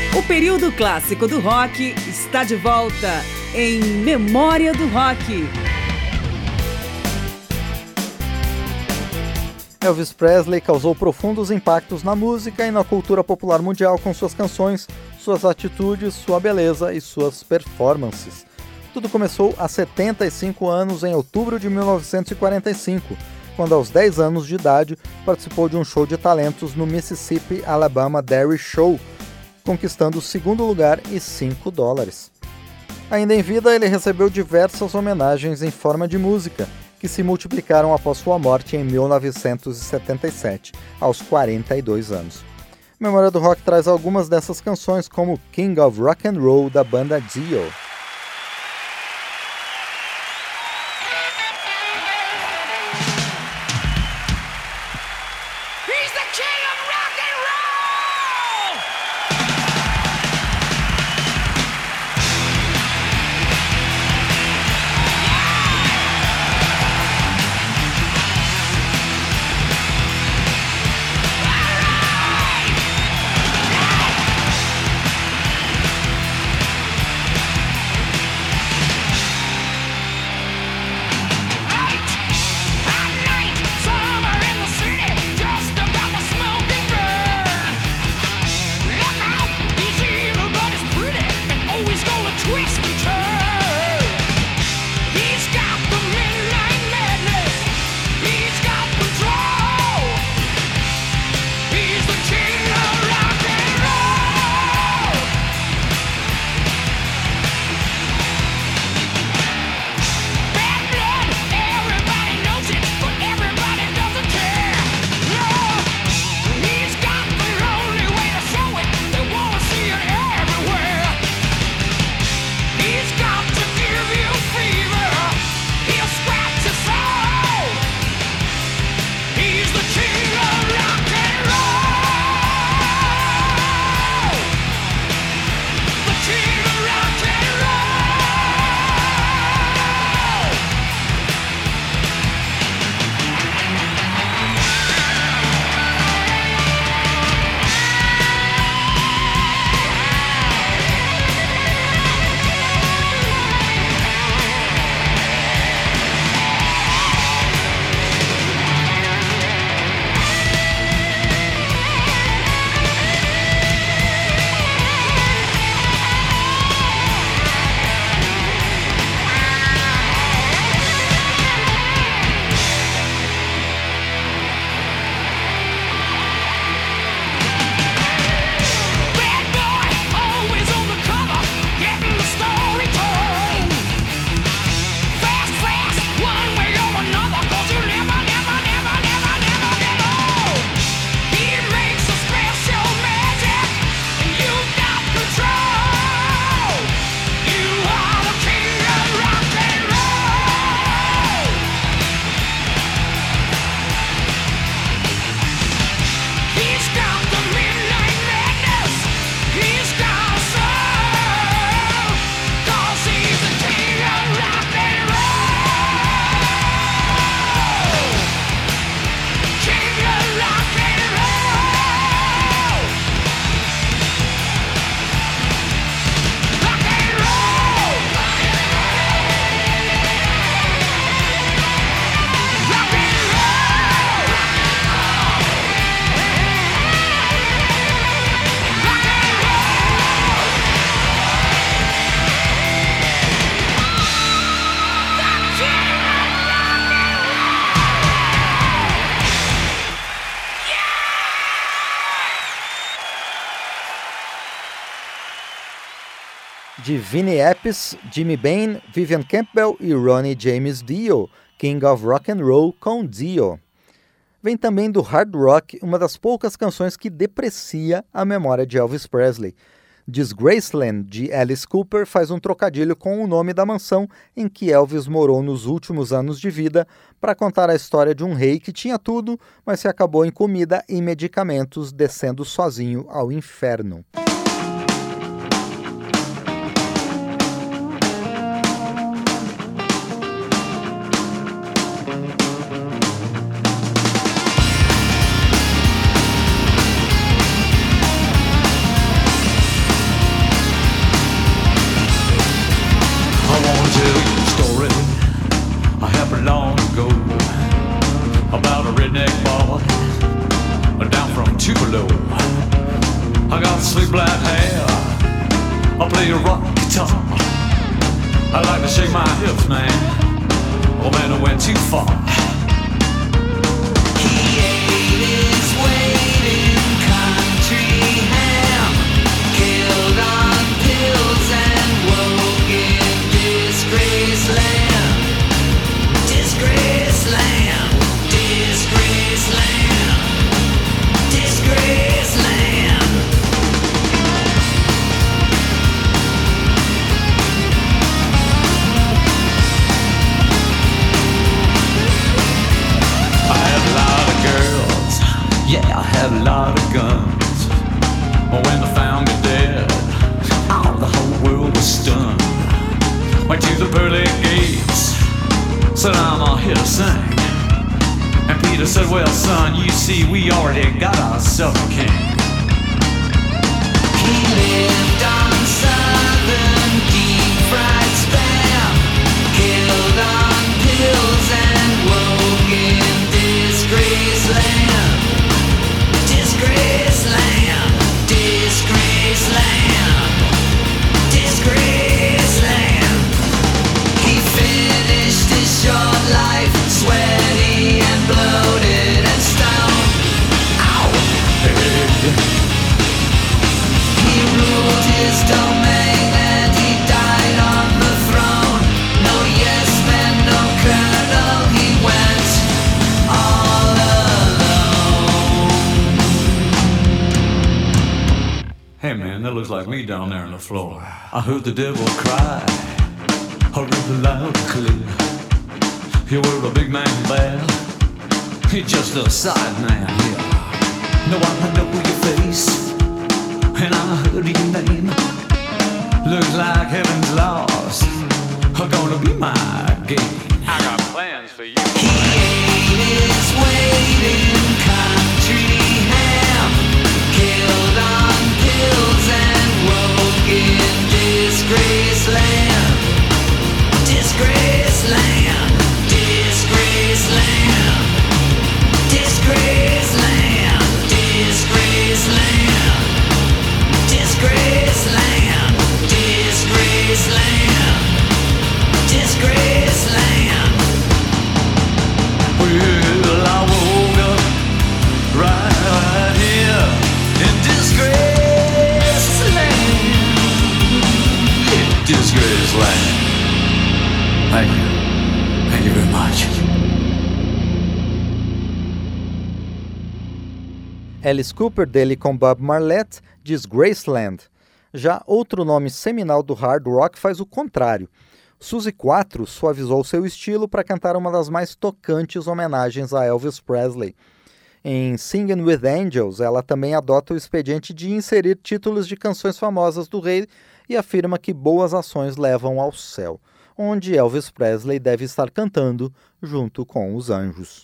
O período clássico do rock está de volta em Memória do Rock. Elvis Presley causou profundos impactos na música e na cultura popular mundial com suas canções, suas atitudes, sua beleza e suas performances. Tudo começou há 75 anos, em outubro de 1945, quando aos 10 anos de idade participou de um show de talentos no Mississippi Alabama Dairy Show, conquistando o segundo lugar e $5. Ainda em vida, ele recebeu diversas homenagens em forma de música, que se multiplicaram após sua morte em 1977, aos 42 anos. Memória do Rock traz algumas dessas canções, como King of Rock and Roll, da banda Dio. De Vinnie Appice, Jimmy Bain, Vivian Campbell e Ronnie James Dio, King of Rock and Roll com Dio. Vem também do hard rock, uma das poucas canções que deprecia a memória de Elvis Presley. Disgraceland, de Alice Cooper, faz um trocadilho com o nome da mansão em que Elvis morou nos últimos anos de vida para contar a história de um rei que tinha tudo, mas se acabou em comida e medicamentos, descendo sozinho ao inferno. I got slick black hair, I play a rock guitar. I like to shake my hips, man. Oh man, I went too far. He ate his weight in country ham, killed on pills and woke in disgrace land. Disgrace land, disgrace land, disgrace land. I had a lot of girls, yeah, I had a lot of guns. But when they found me dead, oh, the whole world was stunned. Went to the pearly gates, said I'm all here to sing. And Peter said, well son, you see we already got ourselves a king. He lived on southern deep fried spam, killed on pills and woke in disgrace land. Disgrace land, disgrace land, disgrace land. He finished his short life sweaty and bloated and stoned. Ow! He ruled his domain and he died on the throne. No yes man, no colonel, he went all alone. Hey man, that looks like me down there on the floor. I heard the devil cry, I really loud and clear. You were a big man there, you're just a side man here. No, I know your face, and I heard your name. Looks like heaven's lost, are gonna be my game. I got plans for you. He ate his weight in country ham, killed on pills and woke in disgrace land. Disgrace land, disgrace land, disgrace land, disgrace land, disgrace land, disgrace land, disgrace land. Well, I woke up right here in disgrace land. In disgrace land. Thank you. Thank you very much. Alice Cooper, dele com Bob Marlette, Disgraceland. Já outro nome seminal do hard rock faz o contrário. Suzy Quatro suavizou seu estilo para cantar uma das mais tocantes homenagens a Elvis Presley. Em Singin' with Angels, ela também adota o expediente de inserir títulos de canções famosas do rei e afirma que boas ações levam ao céu, onde Elvis Presley deve estar cantando junto com os anjos.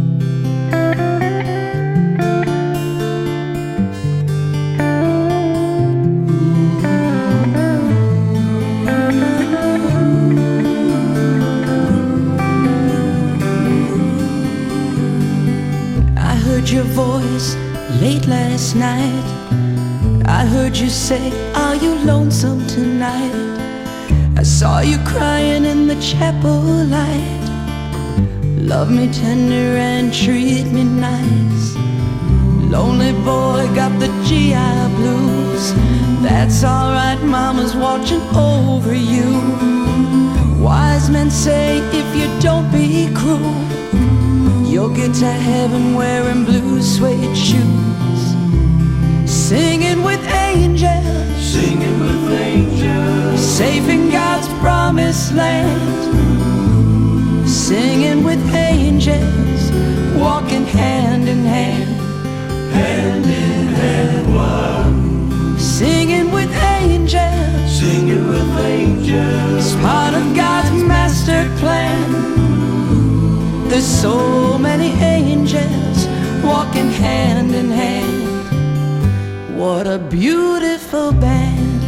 Your voice late last night. I heard you say, are you lonesome tonight? I saw you crying in the chapel light. Love me tender and treat me nice. Lonely boy got the GI blues. That's alright, mama's watching over you. Wise men say if you don't be cruel, you'll get to heaven wearing blue suede shoes. Singing with angels, Singing with angels, safe in God's promised land. Singing with angels, walking hand in hand. hand in hand, one. Singing with angels, Singing with angels, it's part of God's master plan. There's so many angels walking hand in hand. What a beautiful band.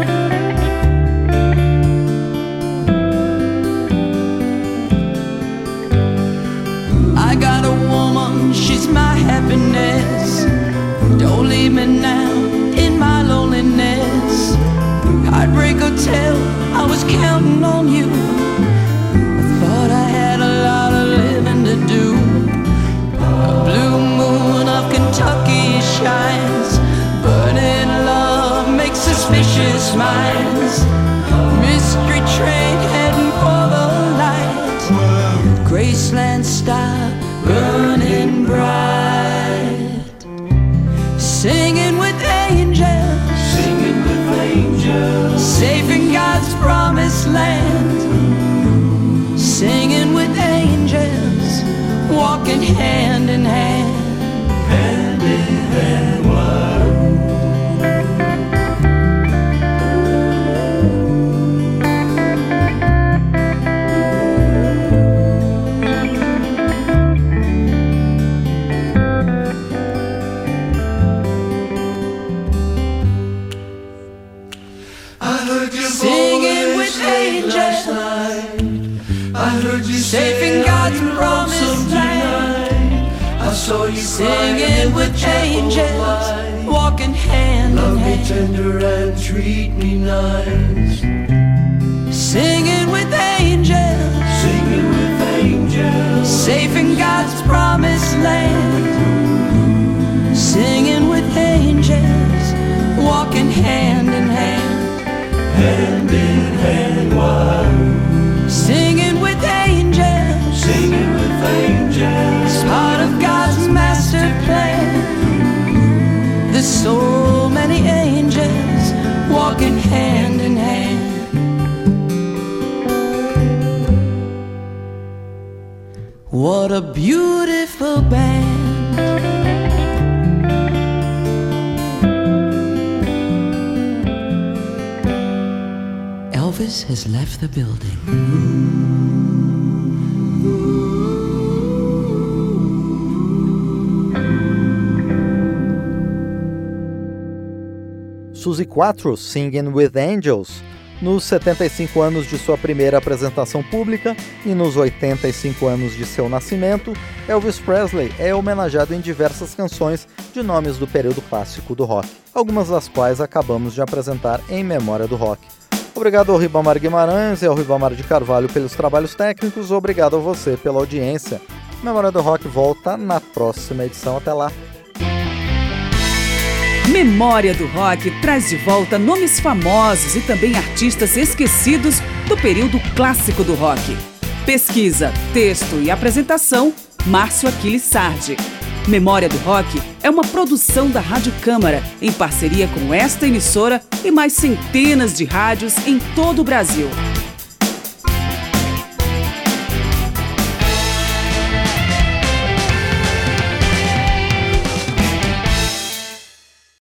I got a woman, she's my happiness. Don't leave me now in minds. Mystery train heading for the light. Graceland star burning bright. Singing with angels, Singing with angels, safe in God's promised land. Singing with angels, walking hand in hand. hand in hand, one. I heard your Singing voice with late last angels, night. I heard you safe say in God's I'm promised lonesome land. tonight. I saw you Singing with angels, walking hand in Love me hand. tender and treat me nice. Singing with angels, Singing with angels, safe in God's promised land. Singing with angels, walking hand in hand. hand in hand, one. Singing with angels, Singing with angels, part of God's master plan. There's so many angels walking hand in hand. What a beautiful band. Elvis has left the building. Suzy Quatro, Singing with Angels. Nos 75 anos de sua primeira apresentação pública e nos 85 anos de seu nascimento, Elvis Presley é homenageado em diversas canções de nomes do período clássico do rock, algumas das quais acabamos de apresentar em Memória do Rock. Obrigado ao Ribamar Guimarães e ao Ribamar de Carvalho pelos trabalhos técnicos, obrigado a você pela audiência. Memória do Rock volta na próxima edição, até lá. Memória do Rock traz de volta nomes famosos e também artistas esquecidos do período clássico do rock. Pesquisa, texto e apresentação, Márcio Aquiles Sardi. Memória do Rock é uma produção da Rádio Câmara, em parceria com esta emissora e mais centenas de rádios em todo o Brasil.